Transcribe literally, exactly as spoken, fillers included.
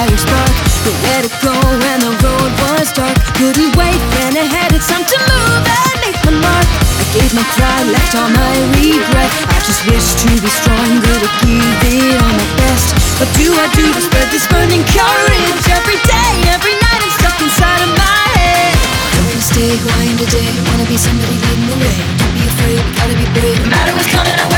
fire spark, but let it go when the road was dark. Couldn't wait, ran ahead, it's time to move and make my mark. I gave my pride, left all my regret. I just wish to be stronger, to give it all my best. What do I do to spread this burning courage? Every day, every night I'm stuck inside of my head. I'm gonna stay who I am today, wanna be somebody leading the way. Don't be afraid, gotta be brave, no matter what's coming our way.